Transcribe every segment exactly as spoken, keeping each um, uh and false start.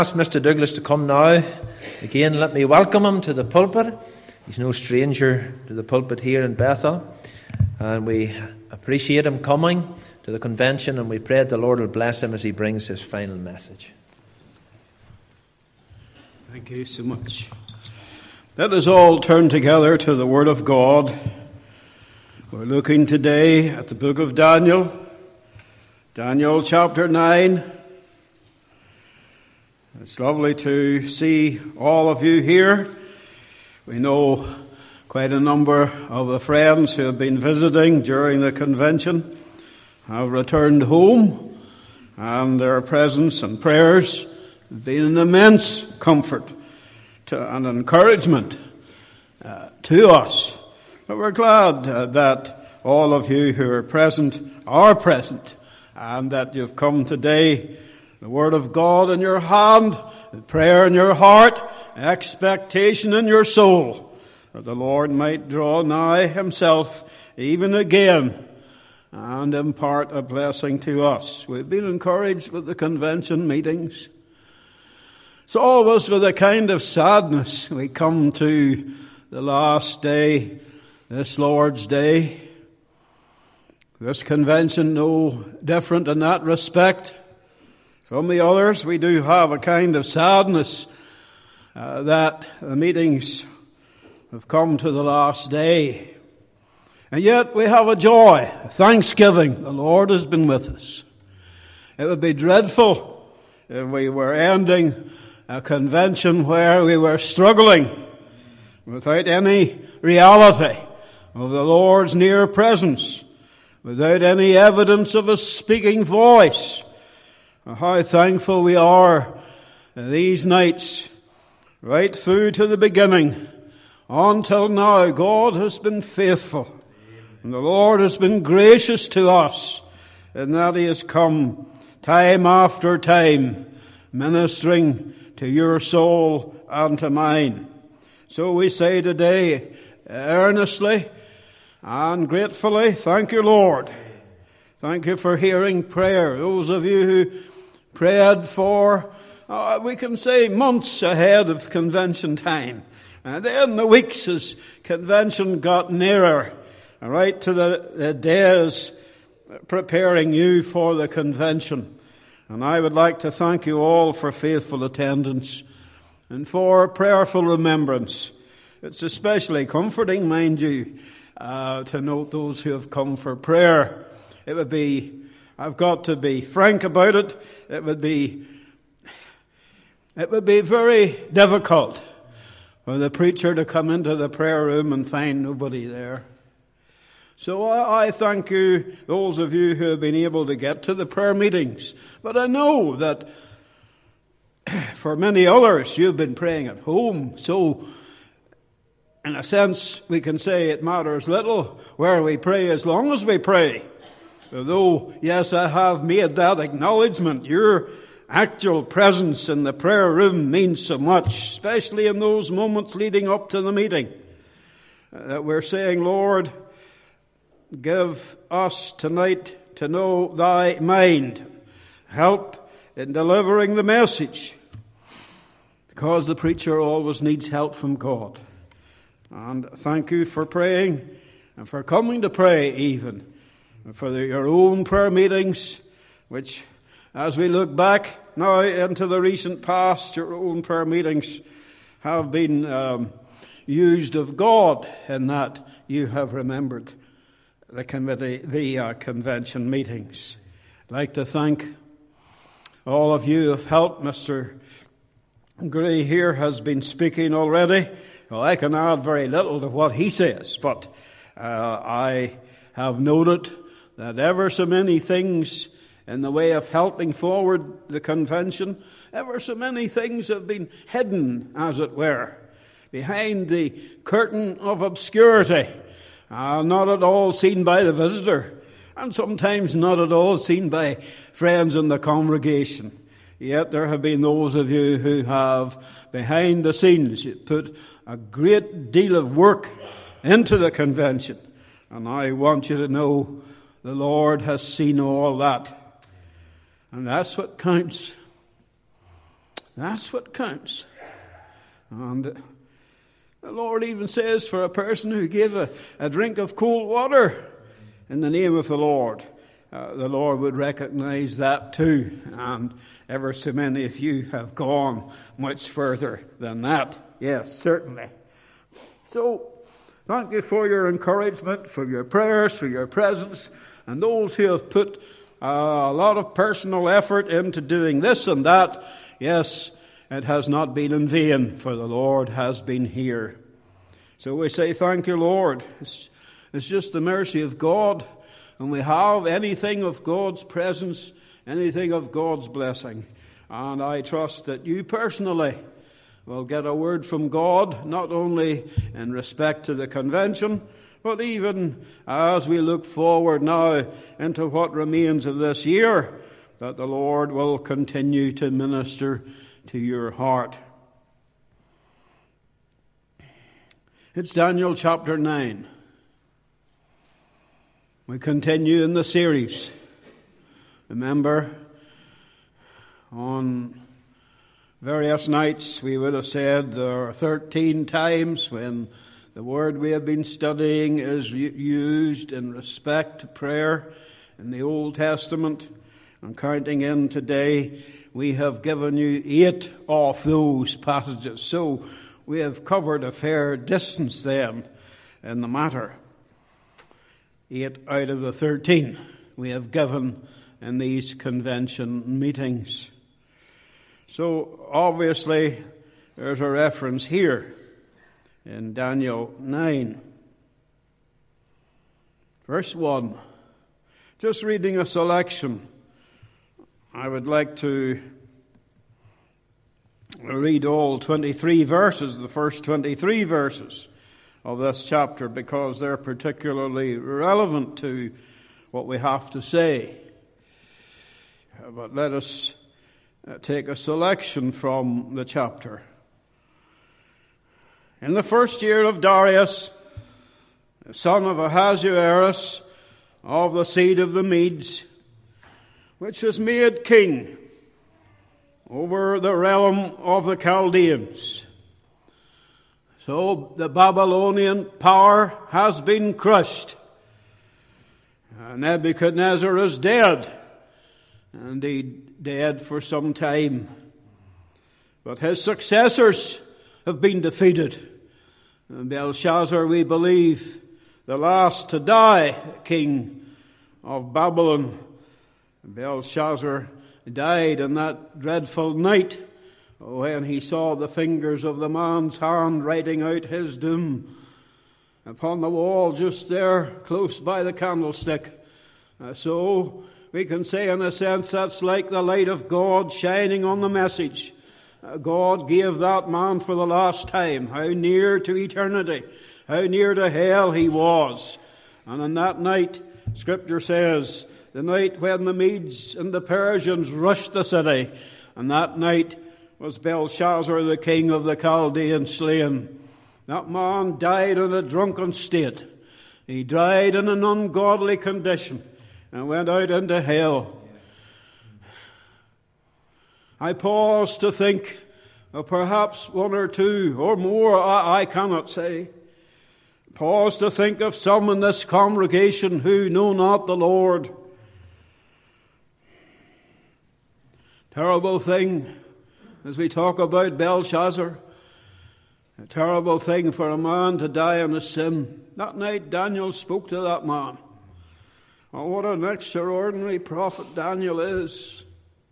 Ask Mister Douglas to come now. Again, let me welcome him to the pulpit. He's no stranger to the pulpit here in Bethel, and we appreciate him coming to the convention, and we pray that the Lord will bless him as he brings his final message. Thank you so much. Let us all turn together to the Word of God. We're looking today at the book of Daniel, Daniel chapter nine. It's lovely to see all of you here. We know quite a number of the friends who have been visiting during the convention have returned home, and their presence and prayers have been an immense comfort to, and encouragement uh, to us. But we're glad uh, that all of you who are present are present, and that you've come today, the Word of God in your hand, prayer in your heart, expectation in your soul, that the Lord might draw nigh himself even again and impart a blessing to us. We've been encouraged with the convention meetings. It's always with a kind of sadness we come to the last day, this Lord's Day. This convention no different in that respect from the others. We do have a kind of sadness uh, that the meetings have come to the last day. And yet we have a joy, a thanksgiving. The Lord has been with us. It would be dreadful if we were ending a convention where we were struggling without any reality of the Lord's near presence, without any evidence of His speaking voice. How thankful we are these nights, right through to the beginning. Until now, God has been faithful. And the Lord has been gracious to us in that He has come time after time, ministering to your soul and to mine. So we say today, earnestly and gratefully, thank you, Lord. Thank you for hearing prayer. Those of you who prayed for, uh, we can say, months ahead of convention time. And then the weeks as convention got nearer, right to the, the days preparing you for the convention. And I would like to thank you all for faithful attendance and for prayerful remembrance. It's especially comforting, mind you, uh, to note those who have come for prayer. It would be, I've got to be frank about it, it would be, it would be very difficult for the preacher to come into the prayer room and find nobody there. So I, I thank you, those of you who have been able to get to the prayer meetings. But I know that for many others, you've been praying at home. So in a sense, we can say it matters little where we pray as long as we pray. Although, yes, I have made that acknowledgement. Your actual presence in the prayer room means so much, especially in those moments leading up to the meeting. That we're saying, Lord, give us tonight to know thy mind. Help in delivering the message. Because the preacher always needs help from God. And thank you for praying and for coming to pray even. For the, your own prayer meetings, which as we look back now into the recent past, your own prayer meetings have been um, used of God in that you have remembered the committee, the uh, convention meetings. I'd like to thank all of you who have helped. Mister Gray here has been speaking already. Well, I can add very little to what he says, but uh, I have noted that ever so many things in the way of helping forward the convention, ever so many things have been hidden, as it were, behind the curtain of obscurity, uh, not at all seen by the visitor, and sometimes not at all seen by friends in the congregation. Yet there have been those of you who have, behind the scenes, put a great deal of work into the convention. And I want you to know the Lord has seen all that. And that's what counts. That's what counts. And the Lord even says for a person who gave a, a drink of cold water in the name of the Lord, uh, the Lord would recognize that too. And ever so many of you have gone much further than that. Yes, certainly. So, thank you for your encouragement, for your prayers, for your presence, and those who have put uh, a lot of personal effort into doing this and that. Yes, it has not been in vain, for the Lord has been here. So we say, thank you, Lord. It's, it's just the mercy of God. And we have anything of God's presence, anything of God's blessing. And I trust that you personally will get a word from God, not only in respect to the convention, but even as we look forward now into what remains of this year, that the Lord will continue to minister to your heart. It's Daniel chapter nine. We continue in the series. Remember, on various nights we would have said there are thirteen times when the word we have been studying is used in respect to prayer in the Old Testament. And counting in today, we have given you eight of those passages. So we have covered a fair distance then in the matter. Eight out of the thirteen we have given in these convention meetings. So obviously there's a reference here in Daniel nine. Verse one. Just reading a selection. I would like to read all twenty-three verses, the first twenty-three verses of this chapter, because they're particularly relevant to what we have to say. But let us take a selection from the chapter. In the first year of Darius, the son of Ahasuerus, of the seed of the Medes, which was made king over the realm of the Chaldeans. So the Babylonian power has been crushed. Nebuchadnezzar is dead, indeed dead for some time. But his successors have been defeated. And Belshazzar, we believe, the last to die, king of Babylon. Belshazzar died on that dreadful night when he saw the fingers of the man's hand writing out his doom upon the wall just there close by the candlestick. Uh, so we can say in a sense that's like the light of God shining on the message. Uh, God gave that man for the last time how near to eternity, how near to hell he was. And on that night, Scripture says, the night when the Medes and the Persians rushed the city, and that night was Belshazzar, the king of the Chaldeans, slain. That man died in a drunken state. He died in an ungodly condition and went out into hell. I pause to think of perhaps one or two or more, I, I cannot say. Pause to think of some in this congregation who know not the Lord. Terrible thing as we talk about Belshazzar. A terrible thing for a man to die in his sin. That night Daniel spoke to that man. Oh, what an extraordinary prophet Daniel is.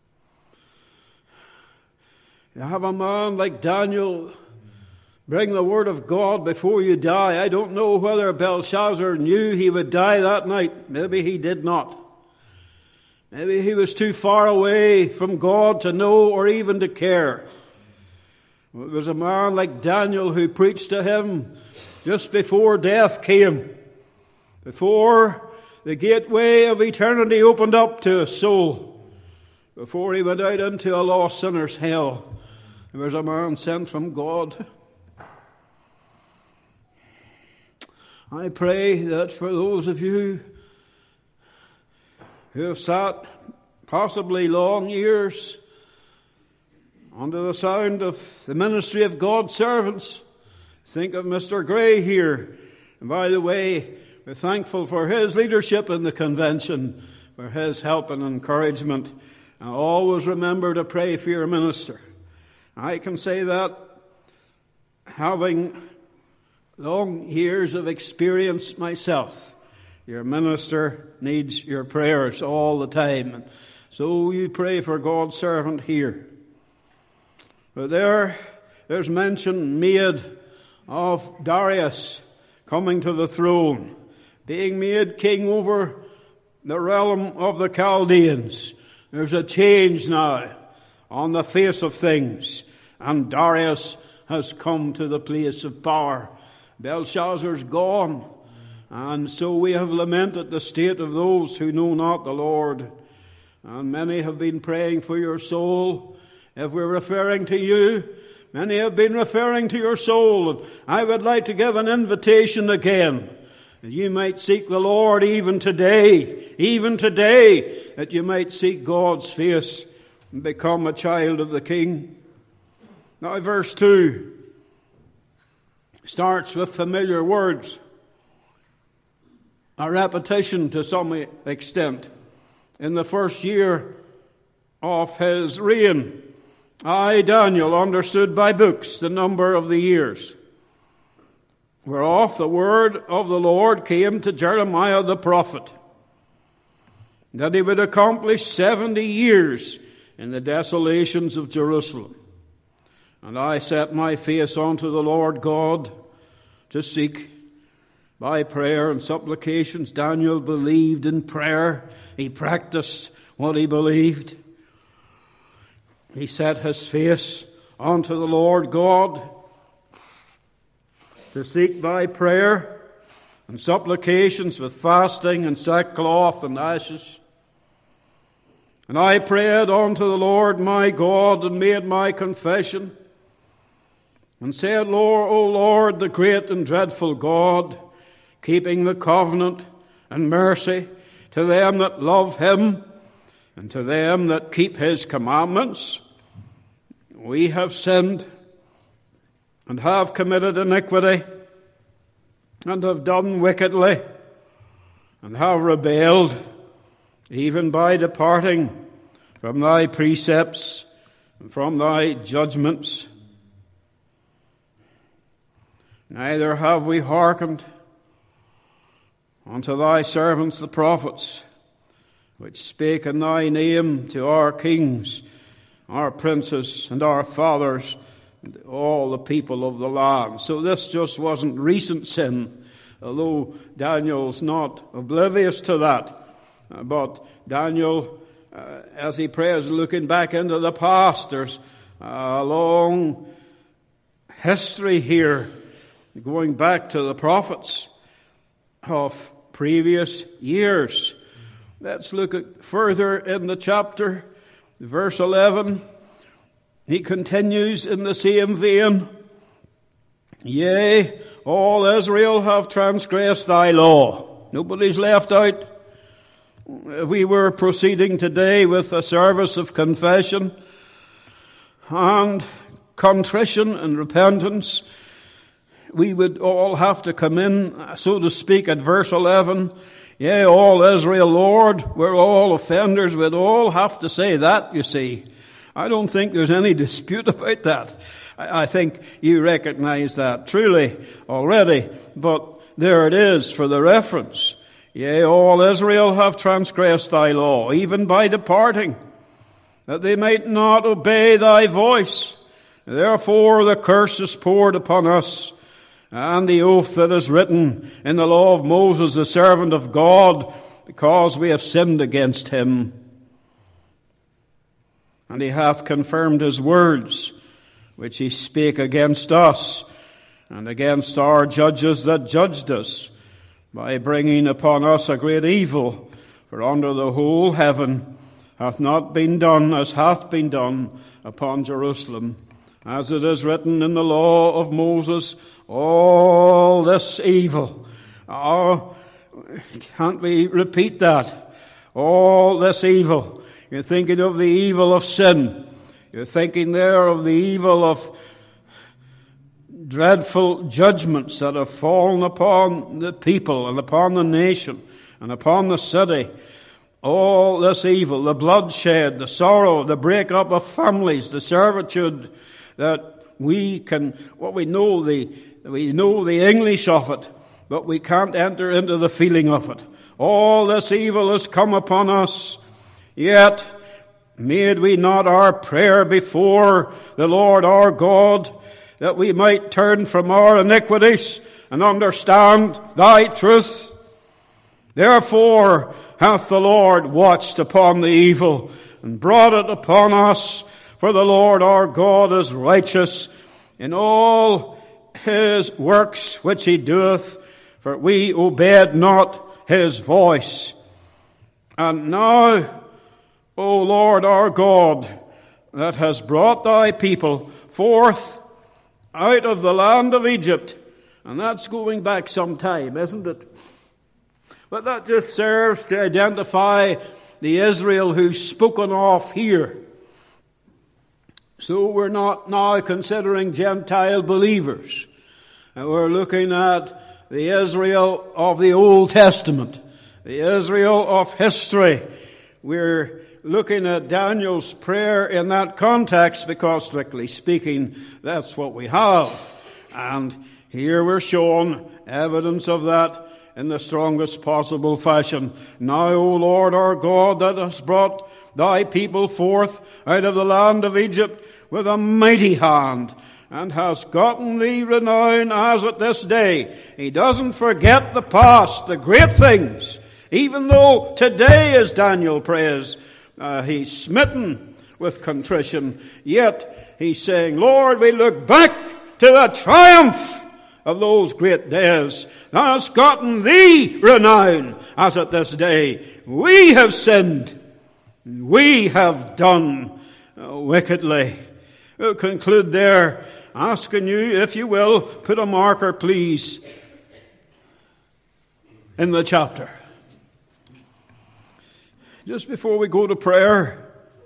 You have a man like Daniel bring the word of God before you die. I don't know whether Belshazzar knew he would die that night. Maybe he did not. Maybe he was too far away from God to know or even to care. It was a man like Daniel who preached to him just before death came, before the gateway of eternity opened up to his soul, before he went out into a lost sinner's hell. There was a man sent from God. I pray that for those of you who have sat possibly long years under the sound of the ministry of God's servants. Think of Mister Gray here. And by the way, we're thankful for his leadership in the convention, for his help and encouragement. And always remember to pray for your minister. I can say that having long years of experience myself. Your minister needs your prayers all the time. And so you pray for God's servant here. But there, there's mention made of Darius coming to the throne, being made king over the realm of the Chaldeans. There's a change now on the face of things, and Darius has come to the place of power. Belshazzar's gone, and so we have lamented the state of those who know not the Lord. And many have been praying for your soul. If we're referring to you, many have been referring to your soul. And I would like to give an invitation again, that you might seek the Lord even today, even today, that you might seek God's face and become a child of the King. Now, verse two starts with familiar words, a repetition to some extent. In the first year of his reign, I, Daniel, understood by books the number of the years, whereof the word of the Lord came to Jeremiah the prophet, that he would accomplish seventy years in the desolations of Jerusalem. And I set my face unto the Lord God to seek by prayer and supplications. Daniel believed in prayer. He practiced what he believed. He set his face unto the Lord God to seek by prayer and supplications with fasting and sackcloth and ashes. And I prayed unto the Lord my God and made my confession and said, Lord, O Lord, the great and dreadful God, keeping the covenant and mercy to them that love him and to them that keep his commandments. We have sinned and have committed iniquity and have done wickedly and have rebelled, even by departing from thy precepts and from thy judgments. Neither have we hearkened unto thy servants the prophets, which spake in thy name to our kings, our princes, and our fathers, and all the people of the land. So this just wasn't recent sin, although Daniel's not oblivious to that. But Daniel, uh, as he prays, looking back into the past, there's a long history here, going back to the prophets of previous years. Let's look at further in the chapter, verse eleven. He continues in the same vein. Yea, all Israel have transgressed thy law. Nobody's left out. If we were proceeding today with a service of confession and contrition and repentance, we would all have to come in, so to speak, at verse eleven. Yea, all Israel, Lord, we're all offenders. We'd all have to say that, you see. I don't think there's any dispute about that. I think you recognize that truly already. But there it is for the reference. Yea, all Israel have transgressed thy law, even by departing, that they might not obey thy voice. Therefore the curse is poured upon us, and the oath that is written in the law of Moses, the servant of God, because we have sinned against him. And he hath confirmed his words, which he spake against us, and against our judges that judged us, by bringing upon us a great evil. For under the whole heaven hath not been done as hath been done upon Jerusalem. As it is written in the law of Moses, all this evil. Oh, can't we repeat that? All this evil. You're thinking of the evil of sin. You're thinking there of the evil of dreadful judgments that have fallen upon the people and upon the nation and upon the city. All this evil, the bloodshed, the sorrow, the breakup of families, the servitude that we can, what we know the, we know the English of it, but we can't enter into the feeling of it. All this evil has come upon us, yet made we not our prayer before the Lord our God, that we might turn from our iniquities and understand thy truth. Therefore hath the Lord watched upon the evil and brought it upon us, for the Lord our God is righteous in all his works which he doeth, for we obeyed not his voice. And now, O Lord our God, that has brought thy people forth out of the land of Egypt, and that's going back some time, isn't it? But that just serves to identify the Israel who's spoken of here. So we're not now considering Gentile believers. And we're looking at the Israel of the Old Testament, the Israel of history. We're looking at Daniel's prayer in that context because, strictly speaking, that's what we have. And here we're shown evidence of that in the strongest possible fashion. Now, O Lord our God, that hast brought thy people forth out of the land of Egypt with a mighty hand, and hast gotten thee renown as at this day. He doesn't forget the past, the great things, even though today, as Daniel prays, uh, he's smitten with contrition, yet he's saying, Lord, we look back to the triumph of those great days. Thou hast gotten thee renown as at this day. We have sinned. We have done wickedly. We'll conclude there, asking you, if you will, put a marker, please, in the chapter. Just before we go to prayer,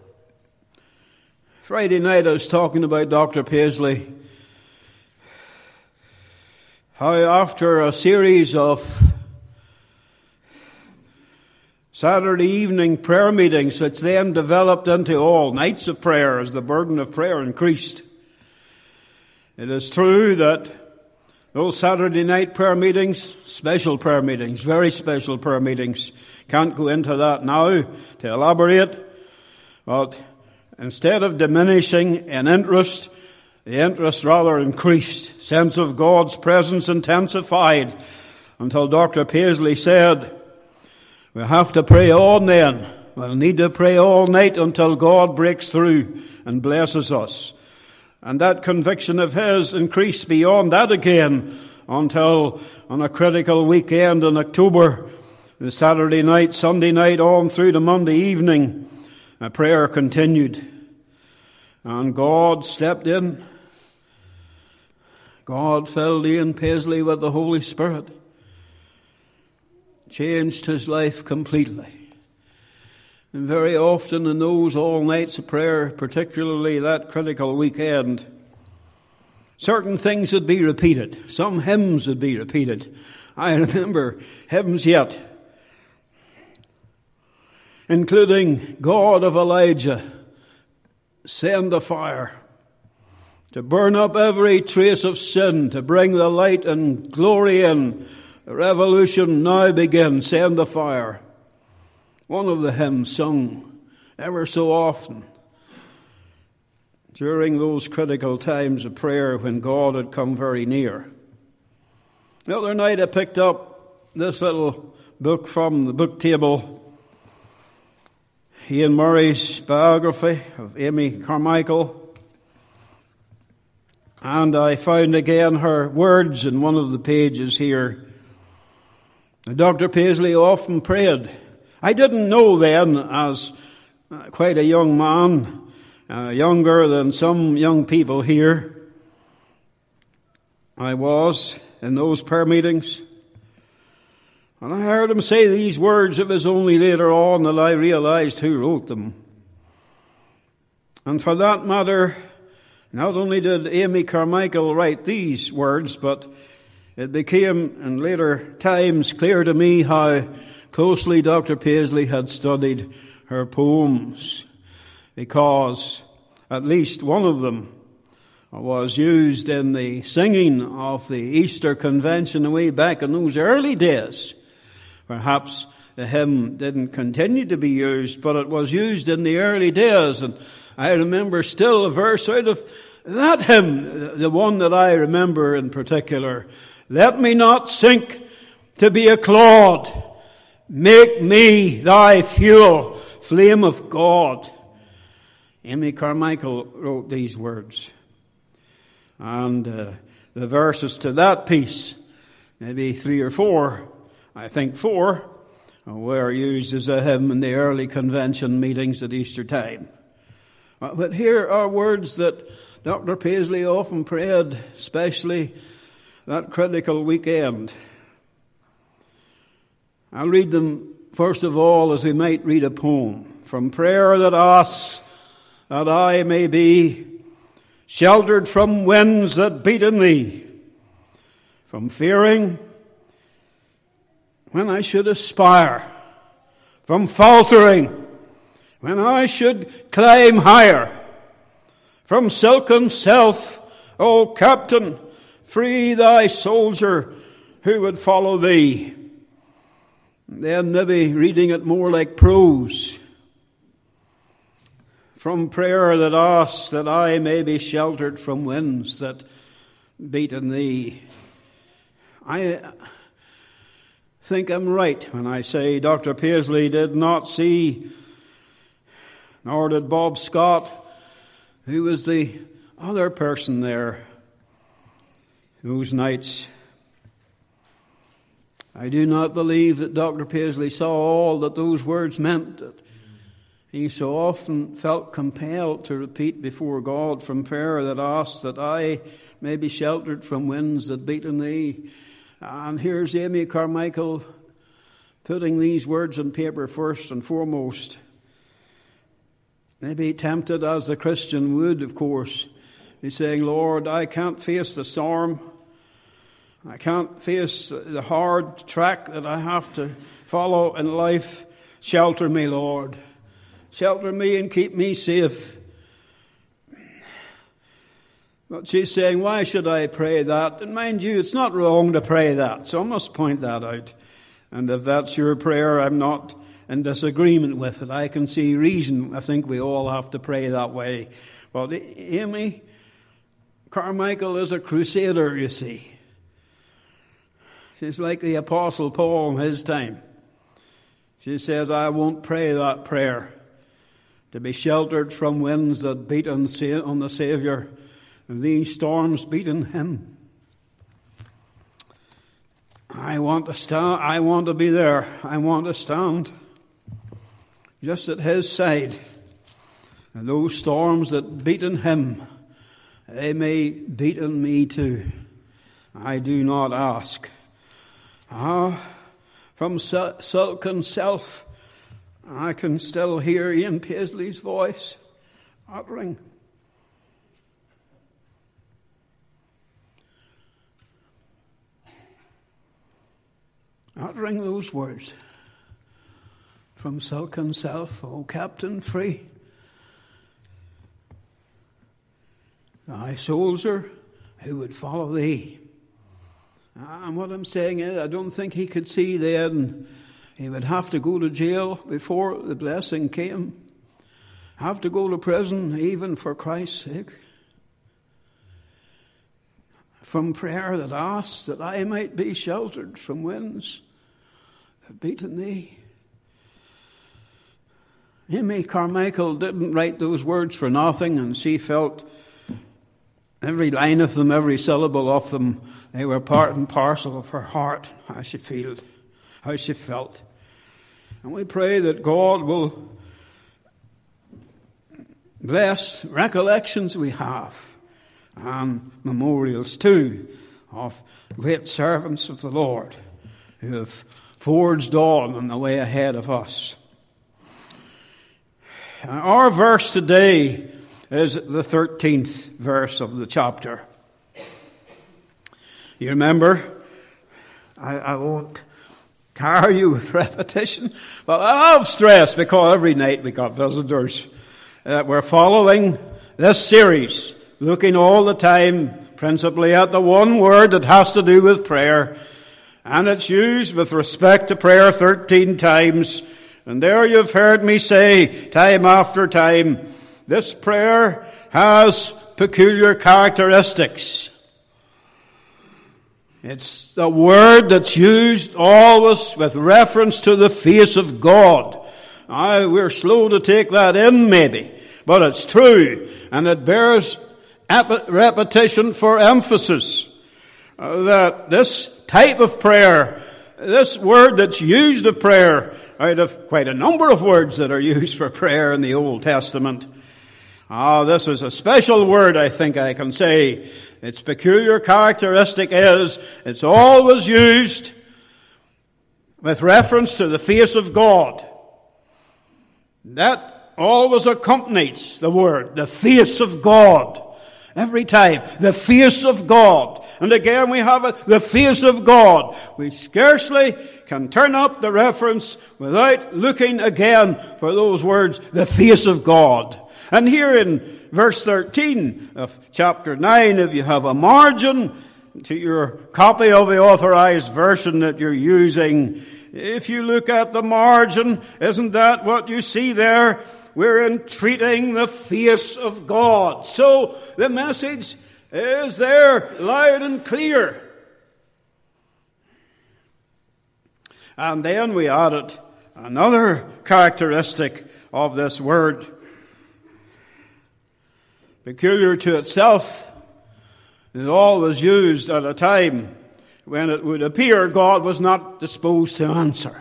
Friday night I was talking about Doctor Paisley. How after a series of Saturday evening prayer meetings, which then developed into all nights of prayer as the burden of prayer increased. It is true that those Saturday night prayer meetings, special prayer meetings, very special prayer meetings, can't go into that now to elaborate, but instead of diminishing in interest, the interest rather increased. Sense of God's presence intensified until Doctor Paisley said, we'll have to pray on then. We'll need to pray all night until God breaks through and blesses us. And that conviction of his increased beyond that again until on a critical weekend in October, the Saturday night, Sunday night, on through to Monday evening, a prayer continued. And God stepped in. God filled Ian Paisley with the Holy Spirit. Changed his life completely. And very often in those all nights of prayer, particularly that critical weekend, certain things would be repeated. Some hymns would be repeated. I remember hymns yet, including God of Elijah, send a fire to burn up every trace of sin, to bring the light and glory in. The revolution now begins, send the fire. One of the hymns sung ever so often during those critical times of prayer when God had come very near. The other night I picked up this little book from the book table, Ian Murray's biography of Amy Carmichael, and I found again her words in one of the pages here. Doctor Paisley often prayed. I didn't know then, as quite a young man, uh, younger than some young people here, I was in those prayer meetings. And I heard him say these words. It was only later on that I realized who wrote them. And for that matter, not only did Amy Carmichael write these words, but it became in later times clear to me how closely Doctor Paisley had studied her poems, because at least one of them was used in the singing of the Easter Convention way back in those early days. Perhaps the hymn didn't continue to be used, but it was used in the early days. And I remember still a verse out of that hymn, the one that I remember in particular. Let me not sink to be a clod. Make me thy fuel, flame of God. Amy Carmichael wrote these words. And uh, the verses to that piece, maybe three or four, I think four, were used as a hymn in the early convention meetings at Easter time. But here are words that Doctor Paisley often prayed, especially that critical weekend. I'll read them first of all as we might read a poem. From prayer that asks that I may be sheltered from winds that beat in thee, from fearing when I should aspire, from faltering when I should climb higher, from silken self, O Captain, free thy soldier who would follow thee. And then maybe reading it more like prose. From prayer that asks that I may be sheltered from winds that beat in thee. I think I'm right when I say Doctor Paisley did not see, nor did Bob Scott, who was the other person there those nights. I do not believe that Doctor Paisley saw all that those words meant, that he so often felt compelled to repeat before God from prayer that asks that I may be sheltered from winds that beat in thee. And here's Amy Carmichael putting these words on paper first and foremost. Maybe tempted as the Christian would, of course, be saying, Lord, I can't face the storm. I can't face the hard track that I have to follow in life. Shelter me, Lord. Shelter me and keep me safe. But she's saying, why should I pray that? And mind you, it's not wrong to pray that. So I must point that out. And if that's your prayer, I'm not in disagreement with it. I can see reason. I think we all have to pray that way. But Amy Carmichael is a crusader, you see. She's like the Apostle Paul in his time. She says, I won't pray that prayer to be sheltered from winds that beat on the Saviour, and these storms beat on him. I want to stand. I want to be there. I want to stand just at his side. And those storms that beat on him, they may beat on me too. I do not ask. Ah, from silken self, I can still hear Ian Paisley's voice uttering. Uttering those words. From silken self, O Captain, free. Thy soldier who would follow thee. And what I'm saying is, I don't think he could see then he would have to go to jail before the blessing came. Have to go to prison even for Christ's sake. From prayer that asks that I might be sheltered from winds that beat in thee. Amy Carmichael didn't write those words for nothing, and she felt every line of them, every syllable of them, they were part and parcel of her heart, how she felt, how she felt. And we pray that God will bless recollections we have, and memorials too, of great servants of the Lord who have forged on in the way ahead of us. Our verse today is the thirteenth verse of the chapter. You remember, I, I won't tire you with repetition, but I love stress because every night we got visitors that we're following this series, looking all the time principally at the one word that has to do with prayer, and it's used with respect to prayer thirteen times. And there you've heard me say time after time, this prayer has peculiar characteristics. It's the word that's used always with reference to the face of God. Now, we're slow to take that in maybe, but it's true, and it bears repetition for emphasis. Uh, that this type of prayer, this word that's used of prayer, out of quite a number of words that are used for prayer in the Old Testament, ah, this is a special word, I think I can say. Its peculiar characteristic is it's always used with reference to the face of God. That always accompanies the word, the face of God. Every time, the face of God. And again we have it, the face of God. We scarcely can turn up the reference without looking again for those words, the face of God. And here in verse thirteen of chapter nine, if you have a margin to your copy of the Authorized Version that you're using, if you look at the margin, isn't that what you see there? We're entreating the face of God. So the message is there loud and clear. And then we added another characteristic of this word, peculiar to itself. It always used at a time when it would appear God was not disposed to answer.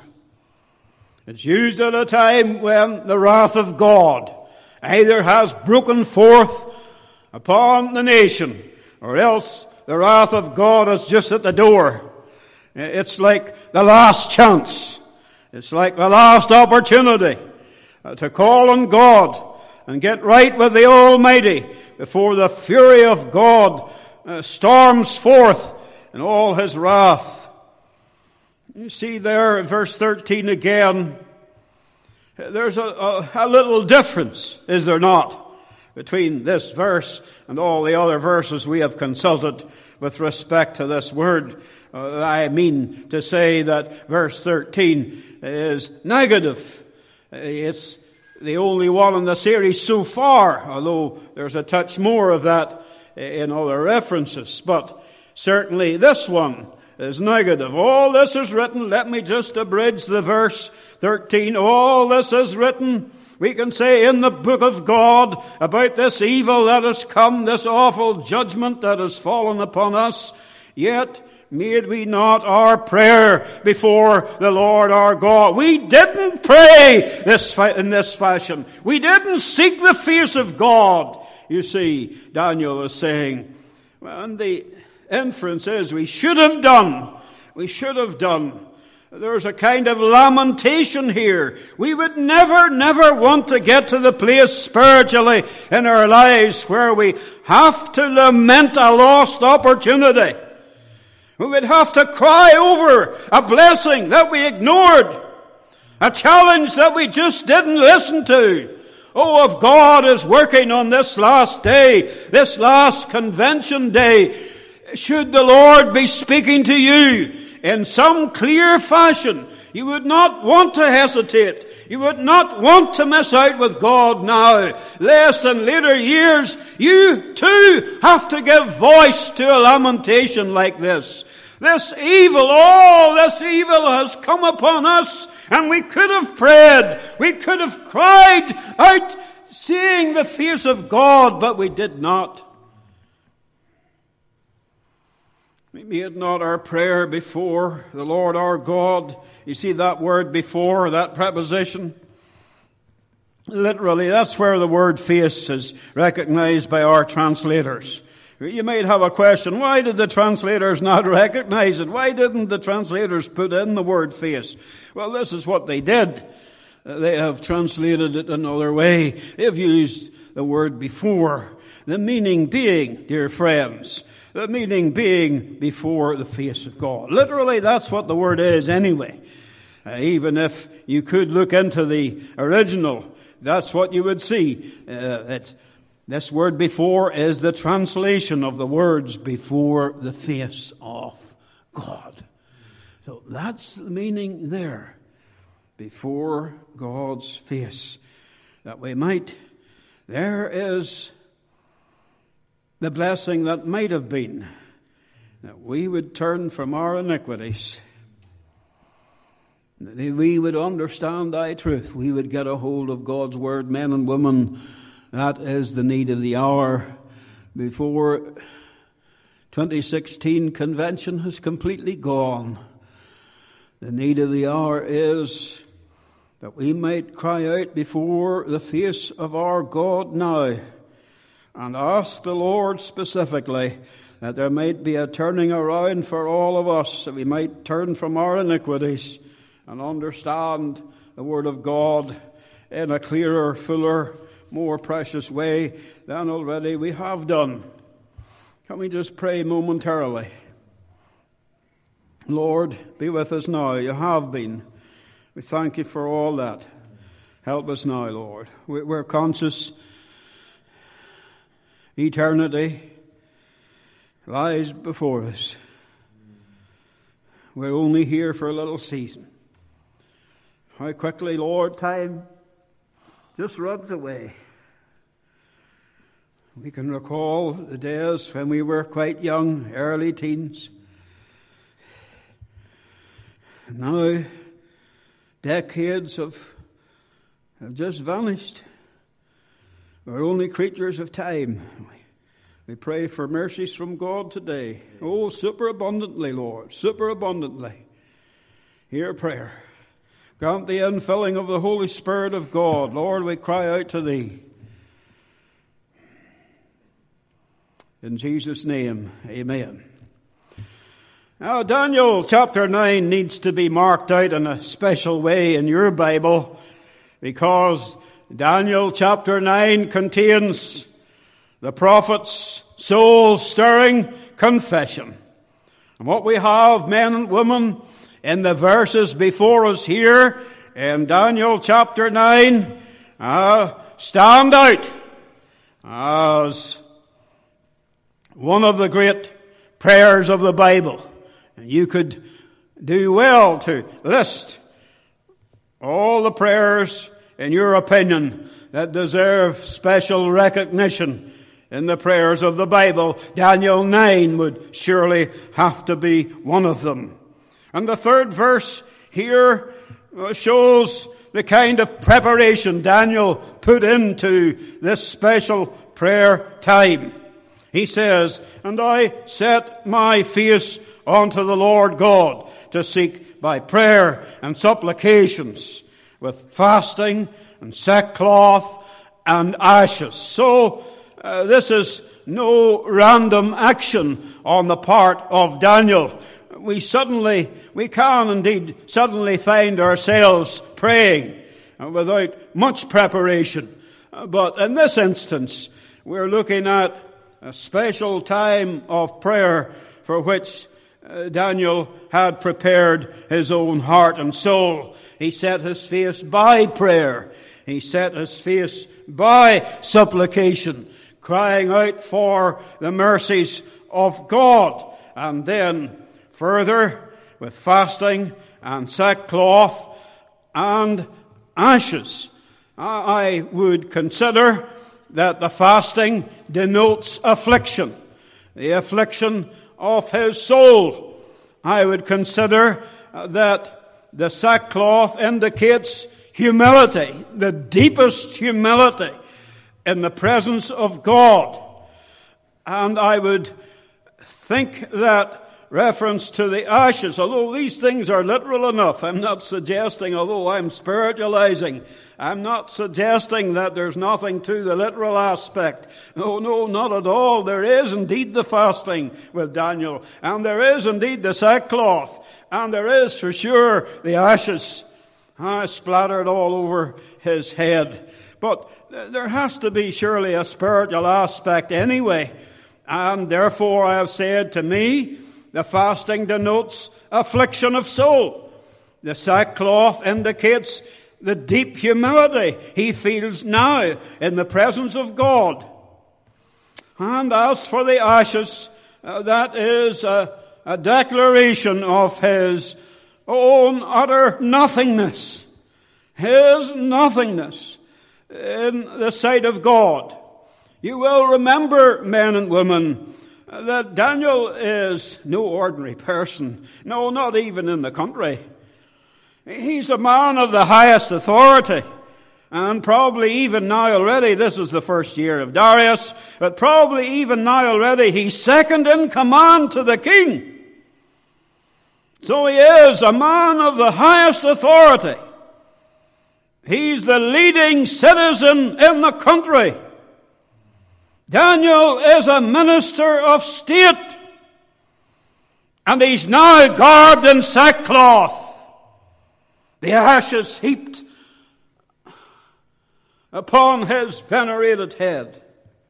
It's used at a time when the wrath of God either has broken forth upon the nation, or else the wrath of God is just at the door. It's like the last chance. It's like the last opportunity to call on God and get right with the Almighty before the fury of God storms forth in all his wrath. You see there in verse thirteen again, there's a, a, a little difference, is there not, between this verse and all the other verses we have consulted with respect to this word. Uh, I mean to say that verse thirteen is negative. It's the only one in the series so far, although there's a touch more of that in other references. But certainly this one is negative. All this is written, let me just abridge the verse thirteen. All this is written, we can say, in the book of God about this evil that has come, this awful judgment that has fallen upon us. Yet made we not our prayer before the Lord our God. We didn't pray this in this fashion. We didn't seek the face of God. You see, Daniel is saying, and the inference is we should have done. We should have done. There's a kind of lamentation here. We would never, never want to get to the place spiritually in our lives where we have to lament a lost opportunity. We would have to cry over a blessing that we ignored, a challenge that we just didn't listen to. Oh, if God is working on this last day, this last convention day, should the Lord be speaking to you in some clear fashion, you would not want to hesitate. You would not want to miss out with God now, lest in later years you too have to give voice to a lamentation like this. This evil, all this evil has come upon us, and we could have prayed, we could have cried out, seeing the face of God, but we did not. We made not our prayer before the Lord our God. You see that word before, that preposition? Literally, that's where the word face is recognized by our translators. You might have a question, why did the translators not recognize it? Why didn't the translators put in the word face? Well, this is what they did. They have translated it another way. They've used the word before. The meaning being, dear friends, the meaning being before the face of God. Literally, that's what the word is anyway. Uh, even if you could look into the original, that's what you would see. Uh, it, this word before is the translation of the words before the face of God. So that's the meaning there. Before God's face. That we might, there is the blessing that might have been, that we would turn from our iniquities, that we would understand thy truth, we would get a hold of God's word, men and women. That is the need of the hour before twenty sixteen convention has completely gone. The need of the hour is that we might cry out before the face of our God now and ask the Lord specifically that there might be a turning around for all of us, that we might turn from our iniquities and understand the Word of God in a clearer, fuller, more precious way than already we have done. Can we just pray momentarily? Lord, be with us now. You have been. We thank you for all that. Help us now, Lord. We're conscious eternity lies before us. We're only here for a little season. How quickly, Lord, time just runs away. We can recall the days when we were quite young, early teens. Now, decades have, have just vanished. We're only creatures of time. We pray for mercies from God today. Oh, superabundantly, Lord, superabundantly. Hear prayer. Grant the infilling of the Holy Spirit of God. Lord, we cry out to Thee. In Jesus' name, amen. Now, Daniel chapter nine needs to be marked out in a special way in your Bible, because Daniel chapter nine contains the prophet's soul-stirring confession. And what we have, men and women, in the verses before us here in Daniel chapter nine, uh, stand out as one of the great prayers of the Bible. And you could do well to list all the prayers, in your opinion, that deserve special recognition in the prayers of the Bible. Daniel nine would surely have to be one of them. And the third verse here shows the kind of preparation Daniel put into this special prayer time. He says, "And I set my face unto the Lord God to seek by prayer and supplications with fasting and sackcloth and ashes." So uh, this is no random action on the part of Daniel. We suddenly, we can indeed suddenly find ourselves praying without much preparation. But in this instance, we're looking at a special time of prayer for which uh, Daniel had prepared his own heart and soul. He set his face by prayer. He set his face by supplication, crying out for the mercies of God. And then further, with fasting and sackcloth and ashes. I would consider that the fasting denotes affliction, the affliction of his soul. I would consider that the sackcloth indicates humility, the deepest humility in the presence of God. And I would think that reference to the ashes, although these things are literal enough, I'm not suggesting, although I'm spiritualizing, I'm not suggesting that there's nothing to the literal aspect. No, no, not at all. There is indeed the fasting with Daniel, and there is indeed the sackcloth, and there is for sure the ashes ah, splattered all over his head. But there has to be surely a spiritual aspect anyway. And therefore I have said, to me, the fasting denotes affliction of soul. The sackcloth indicates the deep humility he feels now in the presence of God. And as for the ashes, uh, that is a, a declaration of his own utter nothingness. His nothingness in the sight of God. You will remember, men and women, that Daniel is no ordinary person. No, not even in the country. He's a man of the highest authority. And probably even now already, this is the first year of Darius, but probably even now already he's second in command to the king. So he is a man of the highest authority. He's the leading citizen in the country. Daniel is a minister of state. And he's now garbed in sackcloth. The ashes heaped upon his venerated head.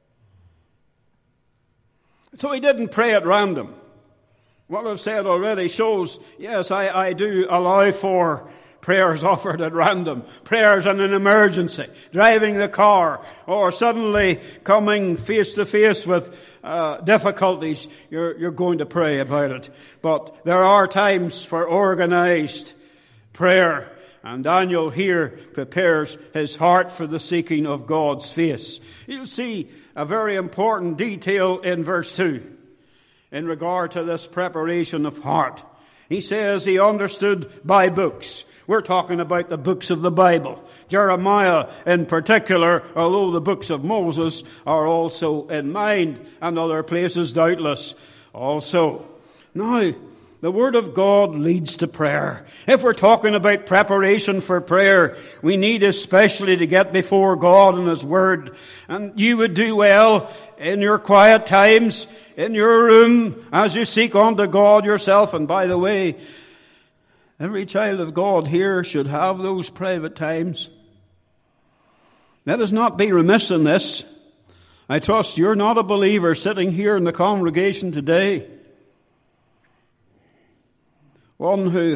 So he didn't pray at random. What I've said already shows, yes, I, I do allow for prayers offered at random. Prayers in an emergency, driving the car, or suddenly coming face to face with uh, difficulties. You're, you're going to pray about it. But there are times for organized prayer. And Daniel here prepares his heart for the seeking of God's face. You'll see a very important detail in verse two in regard to this preparation of heart. He says he understood by books. We're talking about the books of the Bible. Jeremiah in particular, although the books of Moses are also in mind, and other places doubtless also. Now, the Word of God leads to prayer. If we're talking about preparation for prayer, we need especially to get before God and His Word. And you would do well in your quiet times, in your room, as you seek unto God yourself. And by the way, every child of God here should have those private times. Let us not be remiss in this. I trust you're not a believer sitting here in the congregation today. One who,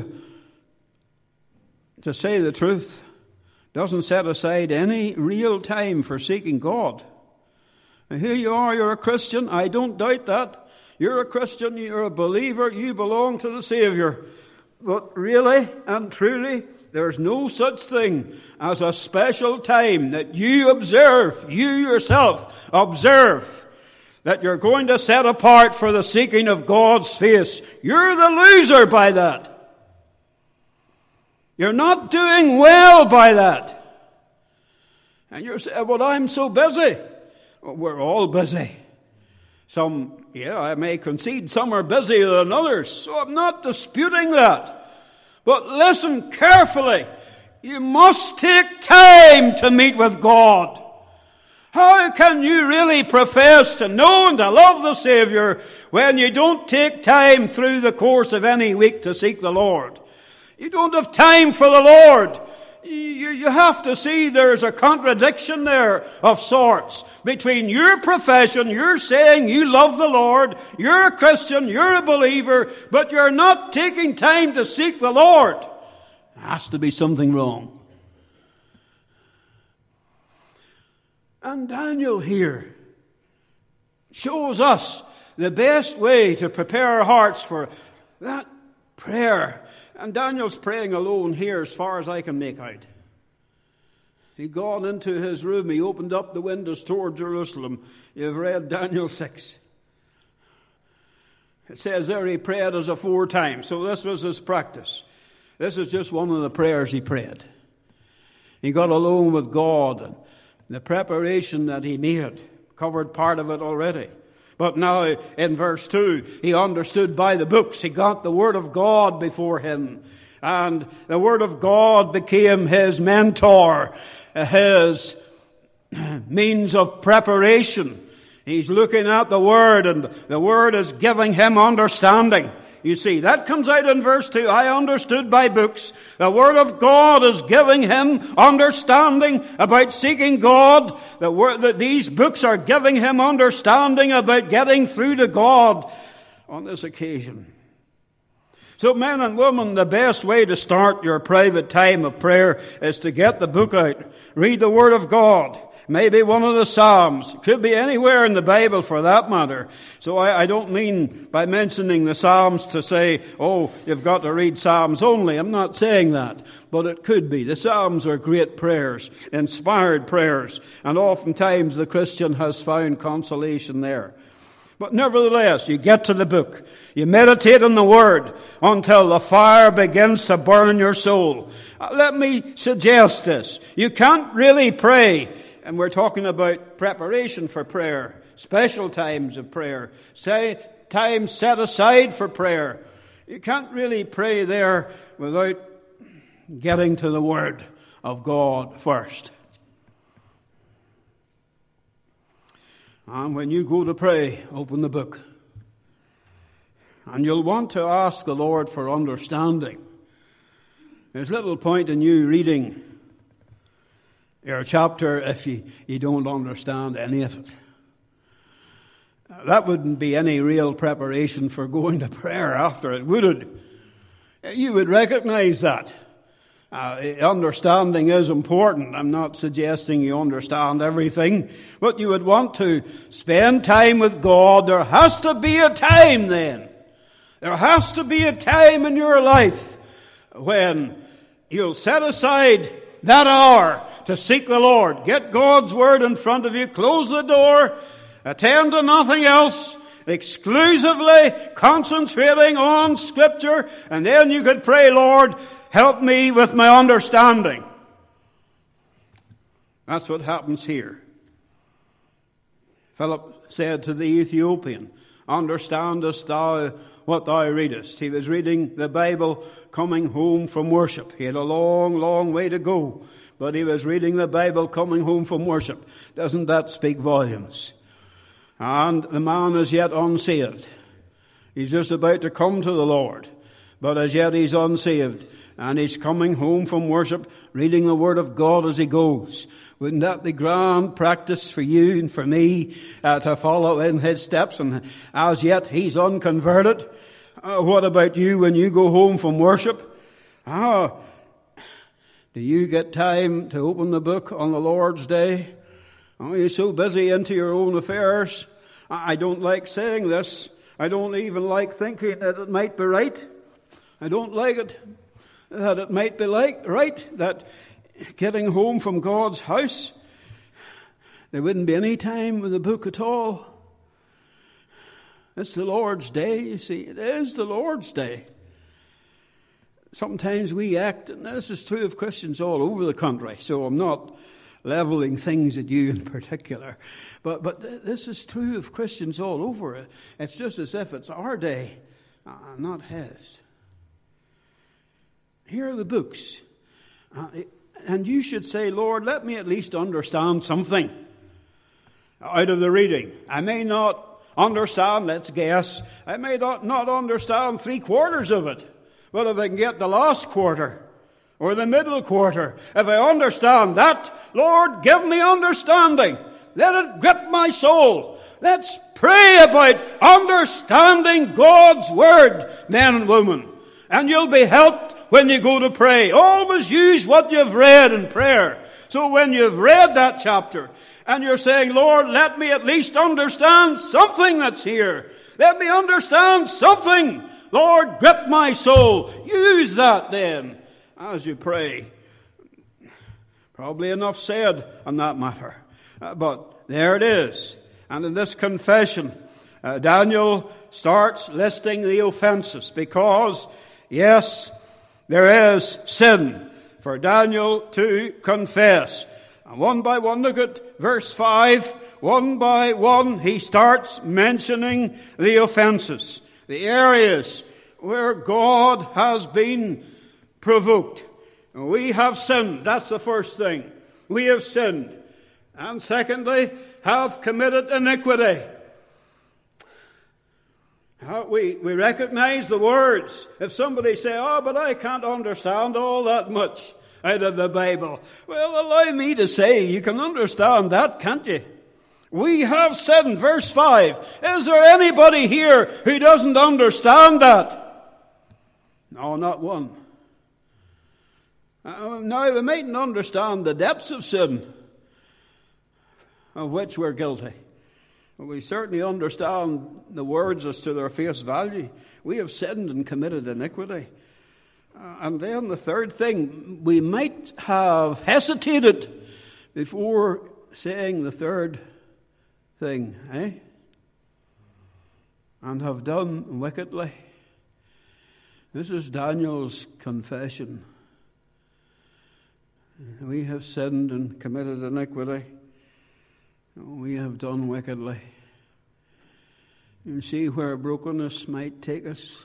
to say the truth, doesn't set aside any real time for seeking God. And here you are, you're a Christian. I don't doubt that. You're a Christian, you're a believer, you belong to the Savior. But really and truly, there's no such thing as a special time that you observe, you yourself observe, that you're going to set apart for the seeking of God's face. You're the loser by that. You're not doing well by that. And you're saying, well, I'm so busy. Well, we're all busy. Some, yeah, I may concede some are busier than others, so I'm not disputing that. But listen carefully. You must take time to meet with God. How can you really profess to know and to love the Savior when you don't take time through the course of any week to seek the Lord? You don't have time for the Lord. You, you have to see there's a contradiction there of sorts between your profession, you're saying you love the Lord, you're a Christian, you're a believer, but you're not taking time to seek the Lord. There has to be something wrong. And Daniel here shows us the best way to prepare our hearts for that prayer. And Daniel's praying alone here as far as I can make out. He'd gone into his room, he opened up the windows toward Jerusalem. You've read Daniel six. It says there he prayed as aforetime. So this was his practice. This is just one of the prayers he prayed. He got alone with God, and the preparation that he made covered part of it already. But now in verse two, he understood by the books. He got the Word of God before him. And the Word of God became his mentor, his means of preparation. He's looking at the Word, and the Word is giving him understanding. You see, that comes out in verse two. I understood by books. The Word of God is giving him understanding about seeking God. The word, that these books are giving him understanding about getting through to God on this occasion. So men and women, the best way to start your private time of prayer is to get the book out. Read the Word of God. Maybe one of the Psalms. It could be anywhere in the Bible for that matter. So I, I don't mean by mentioning the Psalms to say, oh, you've got to read Psalms only. I'm not saying that. But it could be. The Psalms are great prayers, inspired prayers. And oftentimes the Christian has found consolation there. But nevertheless, you get to the book. You meditate on the Word until the fire begins to burn in your soul. Uh, let me suggest this. You can't really pray. And we're talking about preparation for prayer, special times of prayer, say, times set aside for prayer. You can't really pray there without getting to the Word of God first. And when you go to pray, open the book. And you'll want to ask the Lord for understanding. There's little point in you reading your chapter if you, you don't understand any of it. That wouldn't be any real preparation for going to prayer after it, would it? You would recognize that. Uh, understanding is important. I'm not suggesting you understand everything, but you would want to spend time with God. There has to be a time then. There has to be a time in your life when you'll set aside that hour to seek the Lord. Get God's Word in front of you. Close the door. Attend to nothing else. Exclusively concentrating on Scripture. And then you could pray, Lord, help me with my understanding. That's what happens here. Philip said to the Ethiopian, understandest thou what thou readest? He was reading the Bible coming home from worship. He had a long, long way to go. But he was reading the Bible coming home from worship. Doesn't that speak volumes? And the man is yet unsaved. He's just about to come to the Lord. But as yet he's unsaved. And he's coming home from worship, reading the Word of God as he goes. Wouldn't that be grand practice for you and for me uh, to follow in his steps? And as yet he's unconverted. Uh, what about you when you go home from worship? Ah, do you get time to open the book on the Lord's Day? Oh, you're so busy into your own affairs. I don't like saying this. I don't even like thinking that it might be right. I don't like it that it might be like right that getting home from God's house, there wouldn't be any time with the book at all. It's the Lord's Day, you see. It is the Lord's Day. Sometimes we act, and this is true of Christians all over the country, so I'm not leveling things at you in particular. But but th- this is true of Christians all over it. It's just as if it's our day, uh, not his. Here are the books. Uh, it, and you should say, Lord, let me at least understand something out of the reading. I may not understand, let's guess, I may not, not understand three quarters of it. But if I can get the last quarter, or the middle quarter, if I understand that, Lord, give me understanding. Let it grip my soul. Let's pray about understanding God's Word, men and women. And you'll be helped when you go to pray. Always use what you've read in prayer. So when you've read that chapter, and you're saying, Lord, let me at least understand something that's here. Let me understand something. Lord, grip my soul. Use that then as you pray. Probably enough said on that matter. Uh, but there it is. And in this confession, uh, Daniel starts listing the offenses because, yes, there is sin for Daniel to confess. And one by one, look at verse five. One by one, he starts mentioning the offenses, the areas where God has been provoked. We have sinned. That's the first thing. We have sinned. And secondly, have committed iniquity. Uh, we, we recognize the words. If somebody say, oh, but I can't understand all that much out of the Bible. Well, allow me to say, you can understand that, can't you? We have sinned, verse five. Is there anybody here who doesn't understand that? No, not one. Uh, now, we mightn't understand the depths of sin of which we're guilty. But we certainly understand the words as to their face value. We have sinned and committed iniquity. Uh, and then the third thing, we might have hesitated before saying the third thing, eh? And have done wickedly. This is Daniel's confession. We have sinned and committed iniquity. We have done wickedly. You see where brokenness might take us.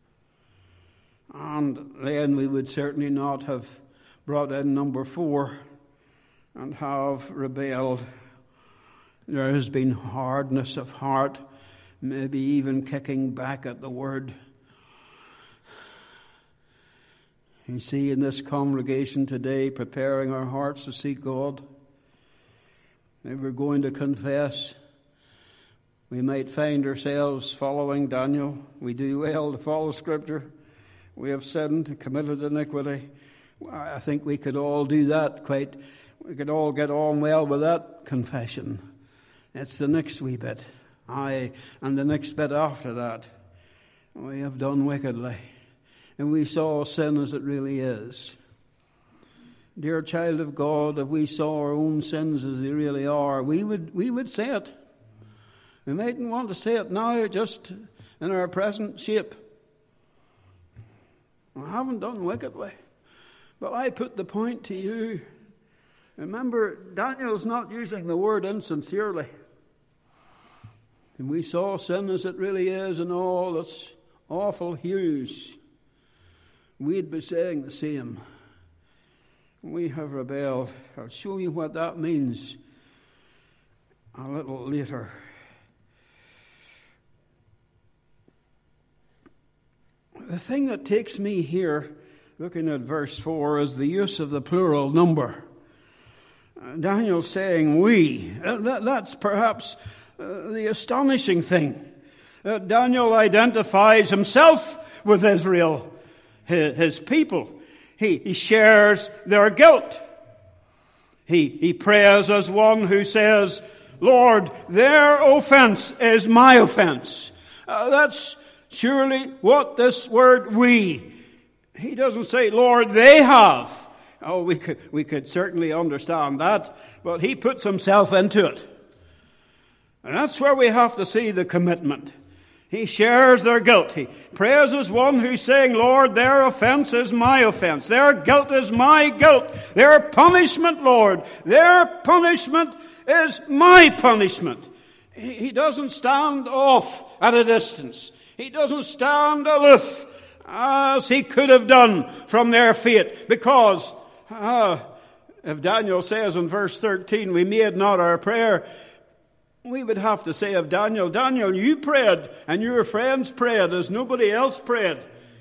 And then we would certainly not have brought in number four and have rebelled. There has been hardness of heart, maybe even kicking back at the word. You see, in this congregation today, preparing our hearts to seek God, if we're going to confess, we might find ourselves following Daniel. We do well to follow Scripture. We have sinned and committed iniquity. I think we could all do that quite. We could all get on well with that confession. It's the next wee bit. Aye, and the next bit after that. We have done wickedly. And we saw sin as it really is. Dear child of God, if we saw our own sins as they really are, we would we would say it. We mightn't want to say it now, just in our present shape. I haven't done wickedly. But I put the point to you. Remember, Daniel's not using the word insincerely. And we saw sin as it really is in all its awful hues. We'd be saying the same. We have rebelled. I'll show you what that means a little later. The thing that takes me here, looking at verse four, is the use of the plural number. Uh, Daniel's saying we. Uh, that, that's perhaps uh, the astonishing thing. Uh, Daniel identifies himself with Israel, his, his people. He, he shares their guilt. He, he prays as one who says, Lord, their offense is my offense. Uh, that's surely what this word we. He doesn't say, Lord, they have. Oh, we could, we could certainly understand that. But he puts himself into it. And that's where we have to see the commitment. He shares their guilt. He prays as one who's saying, Lord, their offense is my offense. Their guilt is my guilt. Their punishment, Lord, their punishment is my punishment. He doesn't stand off at a distance. He doesn't stand aloof as he could have done from their fate. Because, uh, if Daniel says in verse thirteen, we made not our prayer, we would have to say of Daniel, Daniel, you prayed and your friends prayed as nobody else prayed.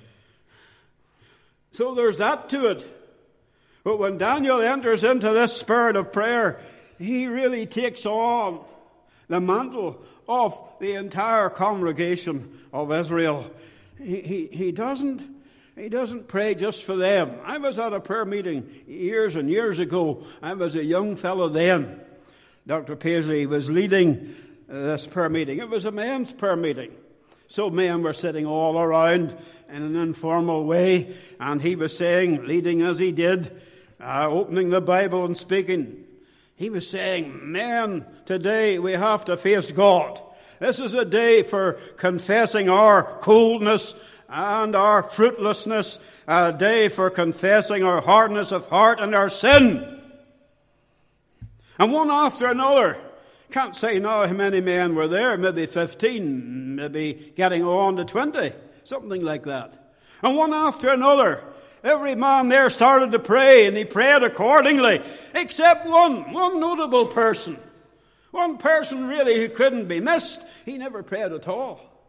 So there's that to it. But when Daniel enters into this spirit of prayer, he really takes on the mantle of the entire congregation of Israel. He, he, he doesn't he doesn't pray just for them. I was at a prayer meeting years and years ago. I was a young fellow then. Doctor Paisley was leading this prayer meeting. It was a men's prayer meeting. So men were sitting all around in an informal way, and he was saying, leading as he did, uh, opening the Bible and speaking, he was saying, men, today we have to face God. This is a day for confessing our coldness and our fruitlessness, a day for confessing our hardness of heart and our sin. And one after another, can't say now how many men were there, maybe fifteen, maybe getting on to twenty, something like that. And one after another, every man there started to pray, and he prayed accordingly, except one, one notable person. One person really who couldn't be missed. He never prayed at all.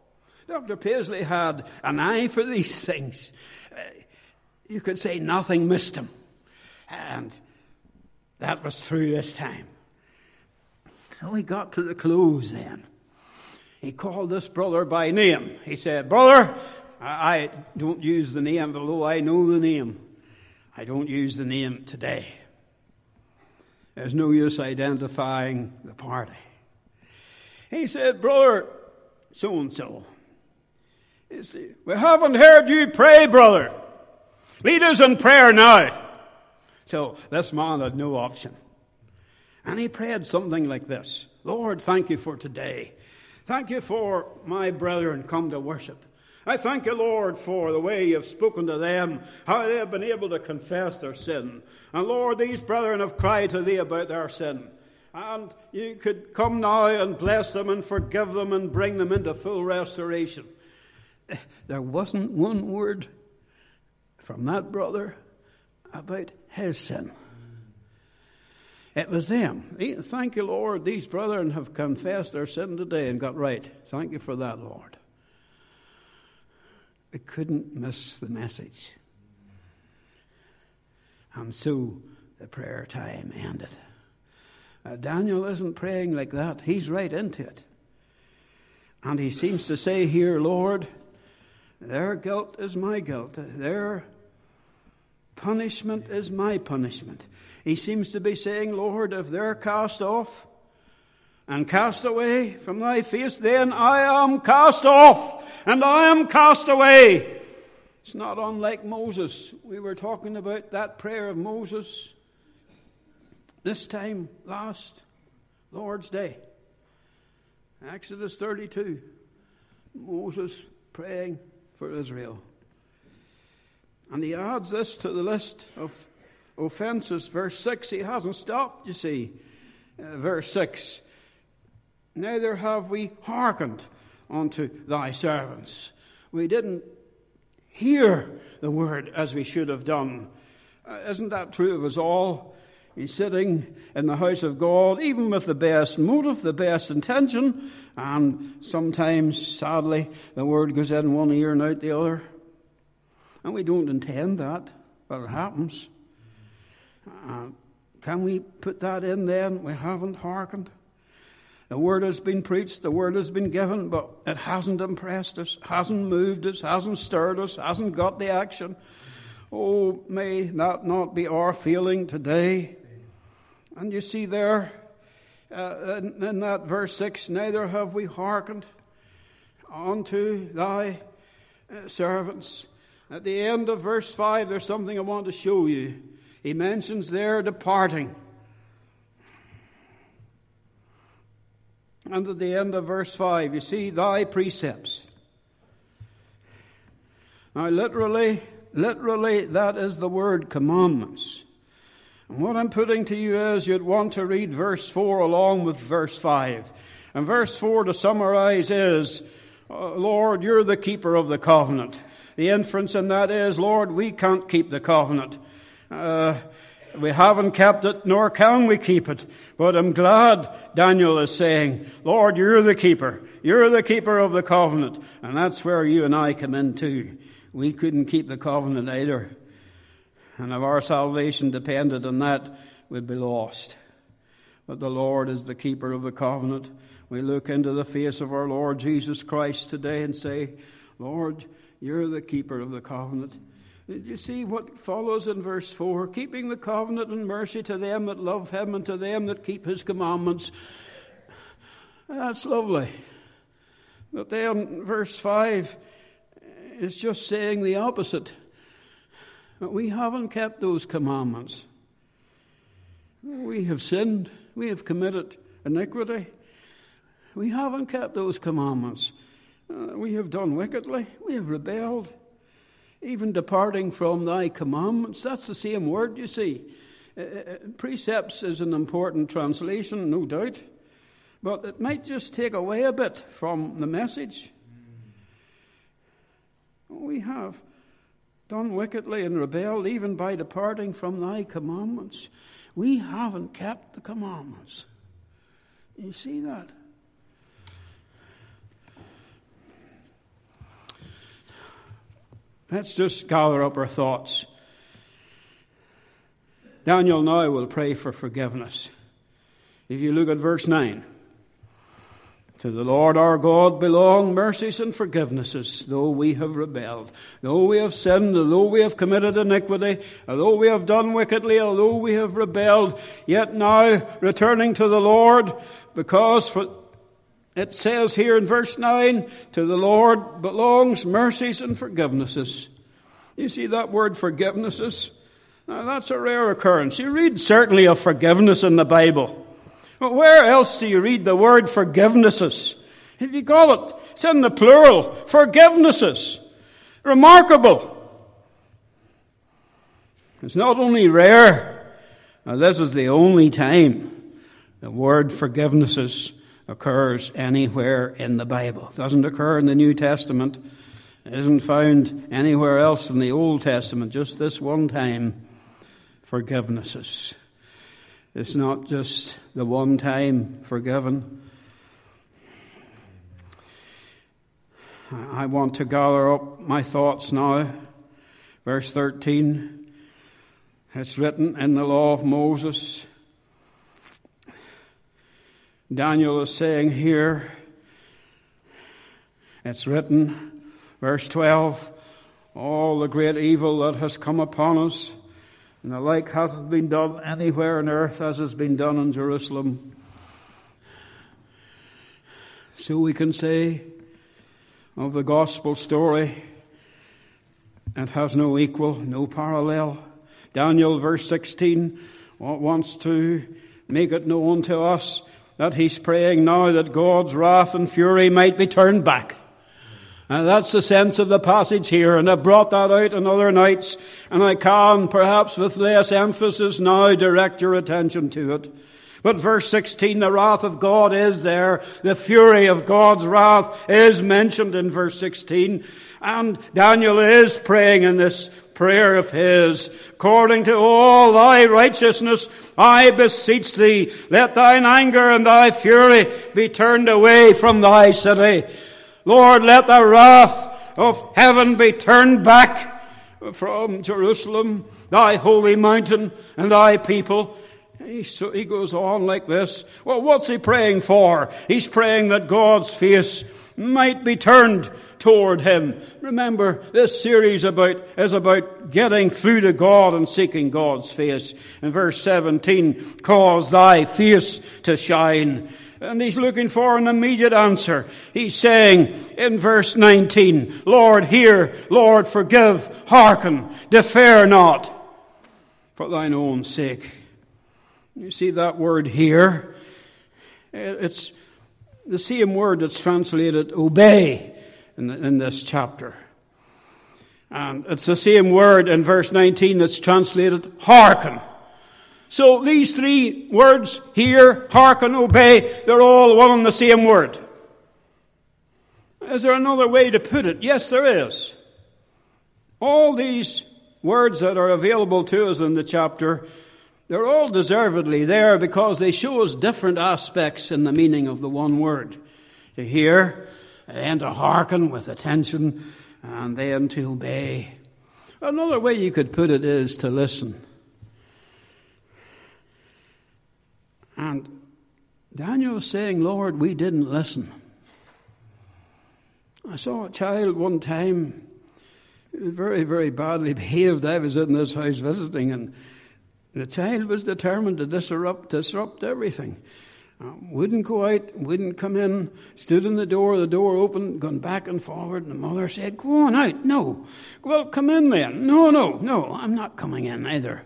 Doctor Paisley had an eye for these things. Uh, you could say nothing missed him. And that was through this time. So he got to the close then. He called this brother by name. He said, "Brother, I don't use the name, although I know the name. I don't use the name today. There's no use identifying the party." He said, "Brother so-and-so, you see, we haven't heard you pray, brother. Lead us in prayer now." So this man had no option. And he prayed something like this: "Lord, thank you for today. Thank you for my brethren come to worship. I thank you, Lord, for the way you've spoken to them, how they have been able to confess their sin. And Lord, these brethren have cried to thee about their sin. And you could come now and bless them and forgive them and bring them into full restoration." There wasn't one word from that brother about his sin. It was them. "Thank you, Lord, these brethren have confessed their sin today and got right. Thank you for that, Lord." They couldn't miss the message. And so the prayer time ended. Uh, Daniel isn't praying like that. He's right into it. And he seems to say here, "Lord, their guilt is my guilt. Their punishment is my punishment." He seems to be saying, "Lord, if they're cast off and cast away from thy face, then I am cast off and I am cast away." It's not unlike Moses. We were talking about that prayer of Moses this time last Lord's Day. Exodus thirty-two. Moses praying for Israel. And he adds this to the list of offenses. Verse six, he hasn't stopped, you see. Uh, verse six, "Neither have we hearkened unto thy servants." We didn't hear the word as we should have done. Uh, isn't that true of us all? He's sitting in the house of God, even with the best motive, the best intention, and sometimes, sadly, the word goes in one ear and out the other. And we don't intend that, but it happens. Uh, can we put that in then? We haven't hearkened. The word has been preached, the word has been given, but it hasn't impressed us, hasn't moved us, hasn't stirred us, hasn't got the action. Oh, may that not be our feeling today. And you see there, uh, in, in that verse six, "Neither have we hearkened unto thy uh, servants." At the end of verse five, there's something I want to show you. He mentions their departing. And at the end of verse five, you see, "thy precepts." Now, literally, literally, that is the word commandments. And what I'm putting to you is you'd want to read verse four along with verse five. And verse four, to summarize, is, "Lord, you're the keeper of the covenant." The inference in that is, Lord, we can't keep the covenant. Uh, we haven't kept it, nor can we keep it. But I'm glad Daniel is saying, Lord, you're the keeper. You're the keeper of the covenant. And that's where you and I come in too. We couldn't keep the covenant either. And if our salvation depended on that, we'd be lost. But the Lord is the keeper of the covenant. We look into the face of our Lord Jesus Christ today and say, Lord, you're the keeper of the covenant. Did you see what follows in verse four? Keeping the covenant and mercy to them that love him and to them that keep his commandments. That's lovely. But then verse five is just saying the opposite. But we haven't kept those commandments. We have sinned. We have committed iniquity. We haven't kept those commandments. Uh, we have done wickedly. We have rebelled. Even departing from thy commandments. That's the same word, you see. Uh, precepts is an important translation, no doubt. But it might just take away a bit from the message. We have done wickedly and rebelled even by departing from thy commandments. We haven't kept the commandments. You see that? Let's just gather up our thoughts. Daniel now will pray for forgiveness. If you look at verse nine. To the Lord our God belong mercies and forgivenesses, though we have rebelled, though we have sinned, although we have committed iniquity, although we have done wickedly, although we have rebelled, yet now returning to the Lord, because for, it says here in verse nine, to the Lord belongs mercies and forgivenesses. You see that word forgivenesses? Now that's a rare occurrence. You read certainly of forgiveness in the Bible. But where else do you read the word forgivenesses? If you call it, it's in the plural, forgivenesses. Remarkable. It's not only rare, now this is the only time the word forgivenesses occurs anywhere in the Bible. It doesn't occur in the New Testament. It isn't found anywhere else in the Old Testament. Just this one time, forgivenesses. It's not just the one time forgiven. I want to gather up my thoughts now. Verse thirteen. It's written in the law of Moses. Daniel is saying here, it's written, verse twelve, all the great evil that has come upon us, and the like hasn't been done anywhere on earth as has been done in Jerusalem. So we can say of the gospel story, it has no equal, no parallel. Daniel, verse sixteen, wants to make it known to us that he's praying now that God's wrath and fury might be turned back. And that's the sense of the passage here, and I've brought that out on other nights, and I can, perhaps with less emphasis now, direct your attention to it. But verse sixteen, the wrath of God is there. The fury of God's wrath is mentioned in verse sixteen. And Daniel is praying in this prayer of his, according to all thy righteousness, I beseech thee, let thine anger and thy fury be turned away from thy city. Lord, let the wrath of heaven be turned back from Jerusalem, thy holy mountain, and thy people. He, so he goes on like this. Well, what's he praying for? He's praying that God's face might be turned toward him. Remember, this series about is about getting through to God and seeking God's face. In verse seventeen, cause thy face to shine. And he's looking for an immediate answer. He's saying in verse nineteen, Lord, hear, Lord, forgive, hearken, defer not, for thine own sake. You see that word here? It's the same word that's translated obey in, in this chapter. And it's the same word in verse nineteen that's translated hearken. So these three words, hear, hearken, obey, they're all one and the same word. Is there another way to put it? Yes, there is. All these words that are available to us in the chapter, they're all deservedly there because they show us different aspects in the meaning of the one word. To hear, and to hearken with attention, and then to obey. Another way you could put it is to listen. And Daniel is saying, Lord, we didn't listen. I saw a child one time, he was very, very badly behaved. I was in this house visiting, and the child was determined to disrupt, disrupt everything. Uh, wouldn't go out, wouldn't come in, stood in the door, the door opened, gone back and forward, and the mother said, go on out. No. Well, come in then. No, no, no, I'm not coming in either.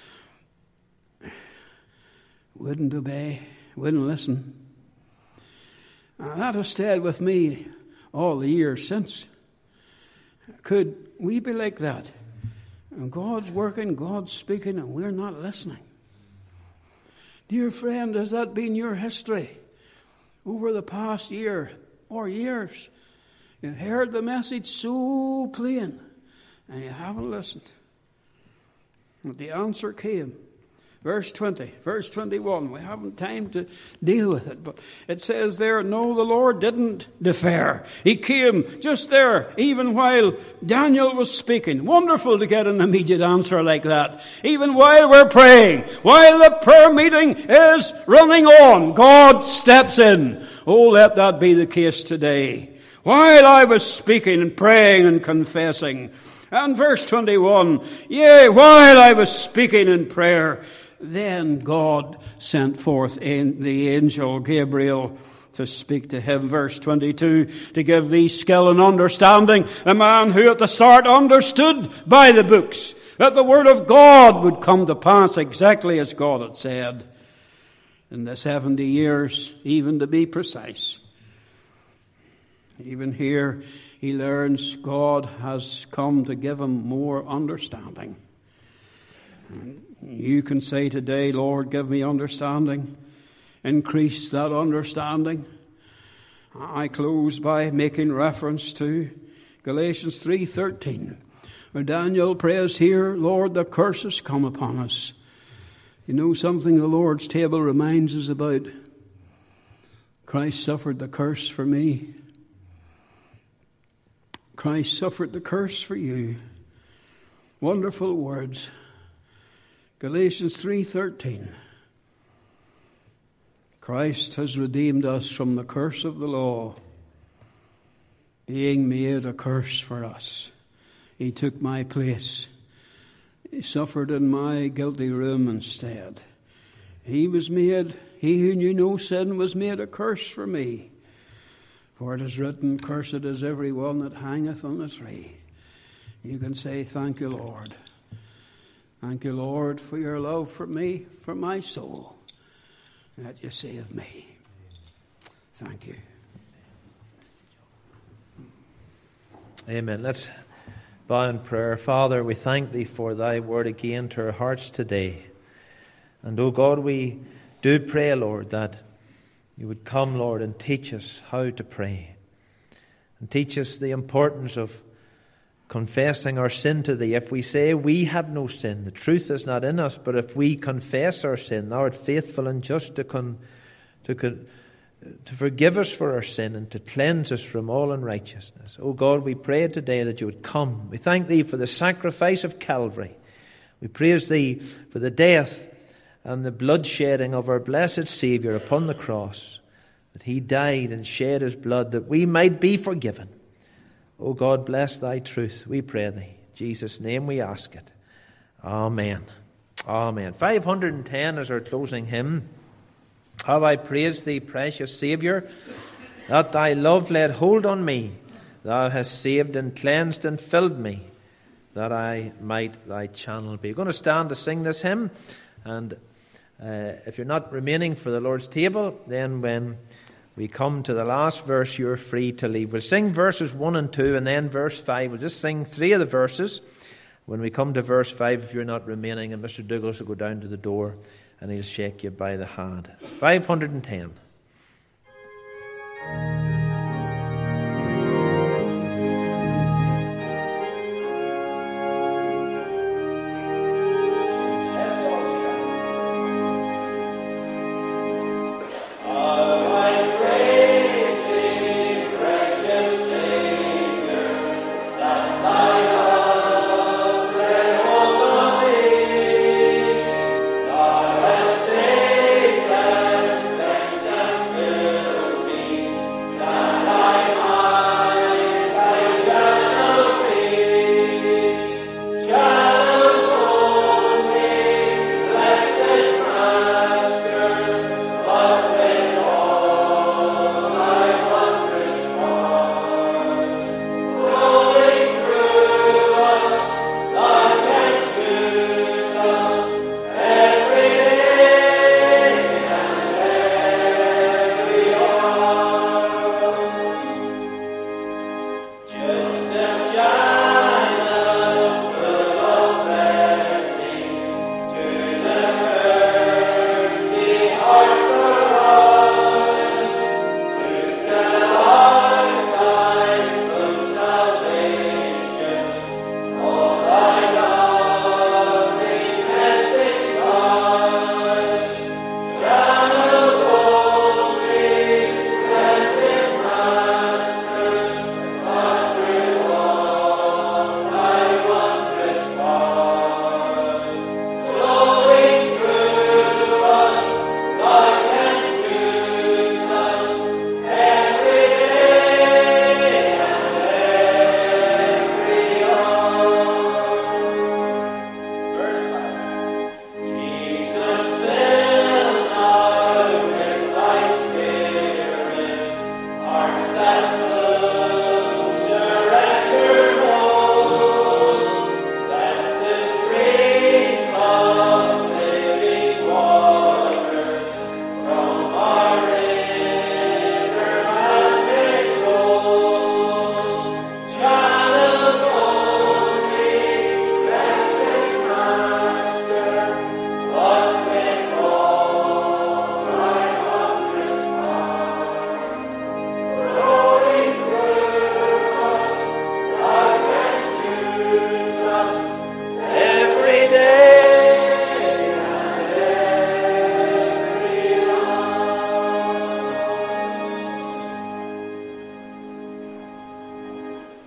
Wouldn't obey, wouldn't listen. Uh, that has stayed with me all the years since. Could we be like that? And God's working, God's speaking, and we're not listening. Dear friend, has that been your history over the past year or years? You've heard the message so plain, and you haven't listened. But the answer came. Verse twenty, verse twenty-one. We haven't time to deal with it, but it says there, no, the Lord didn't defer. He came just there, even while Daniel was speaking. Wonderful to get an immediate answer like that. Even while we're praying, while the prayer meeting is running on, God steps in. Oh, let that be the case today. While I was speaking and praying and confessing. And verse twenty-one, yea, while I was speaking in prayer, then God sent forth the angel Gabriel to speak to him. Verse twenty-two, to give thee skill and understanding. A man who at the start understood by the books that the word of God would come to pass exactly as God had said. In the seventy years, even to be precise. Even here, he learns God has come to give him more understanding. You can say today, Lord, give me understanding. Increase that understanding. I close by making reference to Galatians three thirteen, where Daniel prays here, Lord, the curse has come upon us. You know something the Lord's table reminds us about? Christ suffered the curse for me. Christ suffered the curse for you. Wonderful words. Galatians three thirteen. Christ has redeemed us from the curse of the law, being made a curse for us. He took my place. He suffered in my guilty room instead. He was made, he who knew no sin was made a curse for me. For it is written, cursed is every one that hangeth on a tree. You can say, thank you, Lord. Thank you, Lord, for your love for me, for my soul, that you save me. Thank you. Amen. Let's bow in prayer. Father, we thank thee for thy word again to our hearts today. And, oh God, we do pray, Lord, that you would come, Lord, and teach us how to pray. And teach us the importance of confessing our sin to thee. If we say we have no sin, the truth is not in us. But if we confess our sin, thou art faithful and just to con, to con, to forgive us for our sin and to cleanse us from all unrighteousness. Oh God, we pray today that you would come. We thank thee for the sacrifice of Calvary. We praise thee for the death and the bloodshedding of our blessed Saviour upon the cross, that he died and shed his blood that we might be forgiven. O God, bless thy truth, we pray thee. In Jesus' name we ask it. Amen. Amen. five hundred ten is our closing hymn. How I praise thee, precious Saviour, that thy love laid hold on me. Thou hast saved and cleansed and filled me, that I might thy channel be. We're going to stand to sing this hymn. And uh, if you're not remaining for the Lord's table, then when we come to the last verse, you're free to leave. We'll sing verses one and two and then verse five. We'll just sing three of the verses. When we come to verse five, if you're not remaining, and Mister Douglas will go down to the door and he'll shake you by the hand. five hundred ten.